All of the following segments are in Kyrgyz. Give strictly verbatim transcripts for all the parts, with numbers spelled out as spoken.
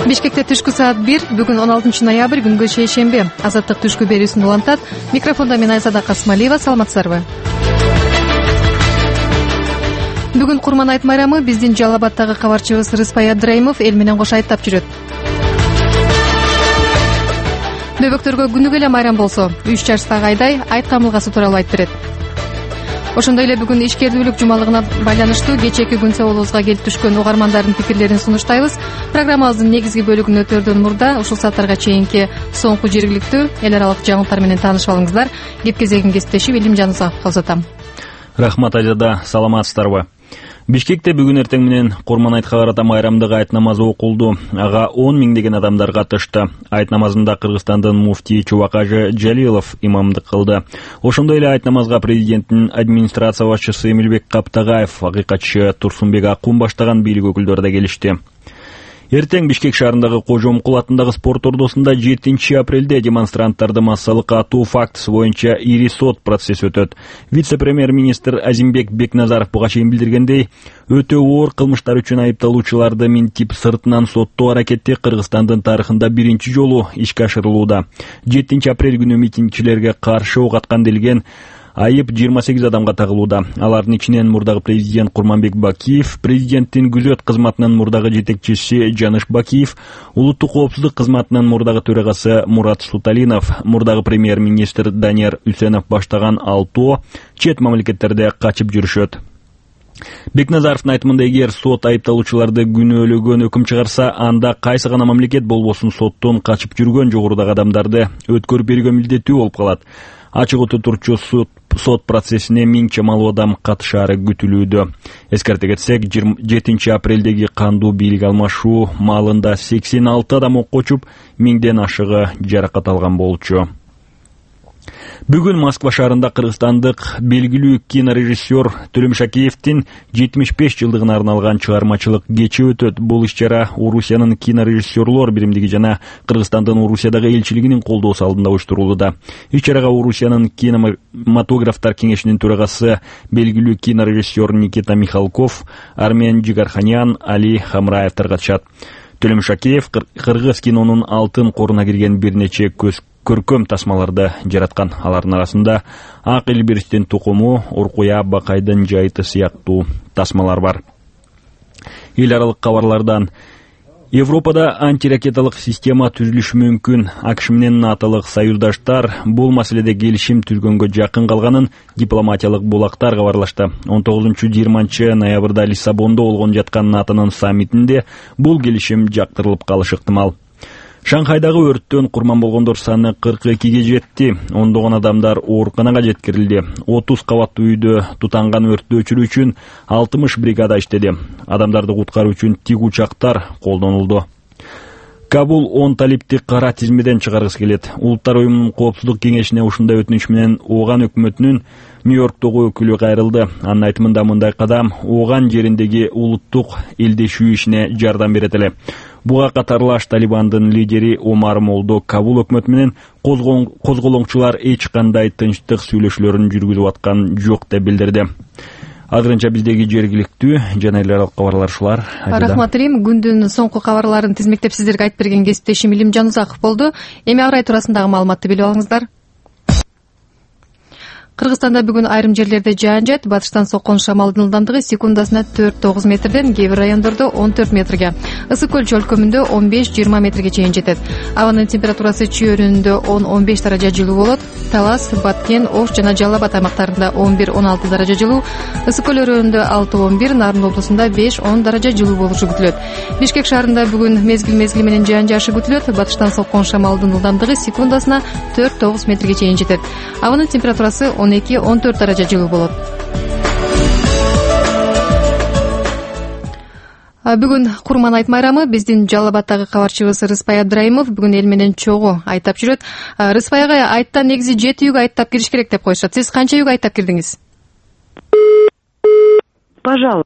Бишкекте түшкү саат бир, бүгүн он алтынчы ноябрь, күнгө шейшемби. Азаттык түшкү берүүсүн улантат. Микрофондо мен Айзада Касмалиева, саламатсыздарбы? Бүгүн Курман айт майрамы. Биздин Жалал Абадтагы кабарчыбыз Рыспай Абдраимов эл менен кошо айттап жүрөт. Дөбөктөргө күнүгө эле майрам болсо, үч жаштагы Айдай айт камылгасы тууралуу айтып берет. Ошондой эле бүгүн ишкердүүлүк жумалыгына байланыштуу кечээки күн соолубузга келип түшкөн угармандардын пикирлерин сунуштайбыз. Программабыздын негизги бөлүгүн өтөрдөн мурда ушул сааттарга чейинки соңку жергиликтүү эл аралык жаңылыктар менен таанышып алыңыздар. Кеп кезегин кесиптешим Илим Жанузаковго узатам. Рахмат Айзада, саламатсыздарбы? Бишкекте бүгүн эртең менен Курман айт кабарата майрамдык айт намазы окулду. Ага он миңдеген адамдар катышты. Айт намазында Кыргызстандын муфтии Чубакажы Жалилов имамдык кылды. Ошондой эле айт намазга президенттин администрация башчысы Эмилбек Каптагаев, акыйкатчы Турсунбек Акун баштаган бийлик өкүлдөрү да келишти. Эртең Бишкек шаарындагы Кожомкул атындагы спорт ордосунда жетинчи апрелде демонстранттарды массалык атуу фактысы боюнча ири сот процесси өтөт. Вице-премьер-министр Азимбек Бекназаров буга чейин билдиргендей, өтө оор кылмыштар үчүн айыпталуучуларды минтип сыртынан соттоо аракети Кыргызстандын тарыхында биринчи жолу ишке ашырылууда. жетинчи апрель күнү митингчилерге каршы ок аткан делген айып жыйырма сегиз адамга тагылууда. Алардын ичинен мурдагы президент Курманбек Бакиев, президенттин күзөт кызматынын мурдагы жетекчиси Жаныш Бакиев, улуттук коопсуздук кызматынын мурдагы төрагасы Мурат Суталинов, мурдагы премьер-министр Данияр Үсенов баштаган алтоо чет мамлекеттерде качып жүрүшөт. Бекназаровдун айтымында, эгер сот айыпталуучуларды күнөөлөгөн өкүм чыгарса, анда кайсы гана мамлекет болбосун соттон качып жүргөн жогорудагы адамдарды өткөрүп берүүгө милдеттүү болуп калат. Ачык оту турчу сот, сот процессине миң чамалуу адам катышаары күтүлүүдө. Эскерте кетсек, жетинчи апрелдеги кандуу бийлик алмашуу маалында сексен алты адам ок очуп, миңден ашыгы жаракат алган болчу. Бүгүн Москва шаарында кыргызстандык белгилүү кинорежиссер Төлөм Шакеевдин жетимиш беш жылдыгына арналган чыгармачылык кечи өтөт. Бул иш-чара Орусиянын кинорежиссерлор биримдиги жана Кыргызстандын Орусиядагы элчилигинин колдоосу алдында уюштурулууда. Иш-чарага Орусиянын кинематографтар кеңешинин төрагасы белгилүү кинорежиссер Никита Михалков, Армен Джигарханян, Али Хамраевдер катышат. Төлөм Шакеев кыргыз кинонун алтын коруна кирген бир нече көз көркөм тасмаларды жараткан. Алардын арасында Ак Элбирстин тукуму, Уркуя Бакайдын жайыты сыяктуу тасмалар бар. Эл аралык кабарлардан: Европада антиракеталык система түзүлүшү мүмкүн. АКШ менен натолук союздаштар бул маселеде келишим түзгөнгө жакын калганын дипломатиялык булактар кабарлашты. он тогузунчу жыйырманчы ноябрда Лиссабондо болгон жаткан натонун саммитинде бул келишим жактырылып калышы ыктымал. Шанхайдагы өрттөн курман болгондор саны кырк экиге жетти. Ондогон адамдар ооруканага жеткирилди. отуз кабаттуу үйдө тутанган өрттү өчүрүү үчүн алтымыш бригада иштеди. Адамдарды куткаруу үчүн тик учактар колдонулду. Кабул он талипти кара тизмеден чыгаргысы келет. Улуттар уюмунун коопсуздук кеңешине ушундай өтүнүч менен Ооган өкмөтүнүн Нью-Йорктогу өкүлү кайрылды. Анын айтымында мындай кадам Ооган жериндеги улуттук элдешүү ишине жардам берет эле. Буга катарлаш Талибандын лидери Омар Молдо Кабул өкмөтү менен козголоңчулар эч кандай тынчтык сүйлөшүүлөрүн жүргүзүп аткан жок деп билдирди. Азырынча биздеги жергиликтүү жана эл аралык кабарлар ушулар. Рахмат Илим. Күндүн соңку кабарларын тизмектеп сиздерге айтып берген кесиптешим Илим Жанузаков болду. Эми абрай туурасындагы маалыматты билип алыңыздар. Кыргызстанда бүгүн айрым жерлерде жаан жаат. Батыштан соккон шамалдын ылдамдыгы секундасына төрт тогуз метрден, кээ бир райондордо он төрт метрге, ысык көл чөлкөмүндө он беш жыйырма метрге чейин жетет. Абанын температурасы чүйөрүндө он он беш даража жылуу болот. Талас, Баткен, Ош жана Жалал Абад аймактарында он бир он алты даража жылуу, ысык көл өрөөнүндө алты он бир, Нарын облусунда беш он даража жылуу болушу күтүлөт. Бишкек шаарында бүгүн мезгил-мезгили менен жаан жаашы күтүлөт. Батыштан соккон шамалдын ылдамдыгы секундасына төрт тогуз метрге чейин жетет. Абанын температурасы он эки он төрт даража жылуу болот. Бүгүн Курман айт майрамы. Биздин Жалал Абадтагы кабарчыбыз Рыспай Абдраимов бүгүн эл менен чогуу айттап жүрөт. Рыспай ага, айттан негизи жети үйгө айттап кириш керек деп коюшат. Сиз канча үйгө айттап кирдиңиз? Пожалуйста.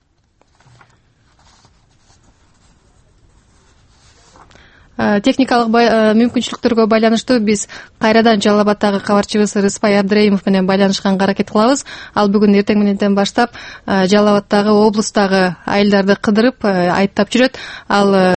Техникалык мүмкүнчүлүктөргө байланыштуу биз кайрадан Жалал Абадтагы кабарчыбыз Рыспай Абдраимов менен байланышканга аракет кылабыз. Ал бүгүн эртең мененден баштап Жалал Абадтагы облустагы айылдарды кыдырып айттап жүрөт. Ал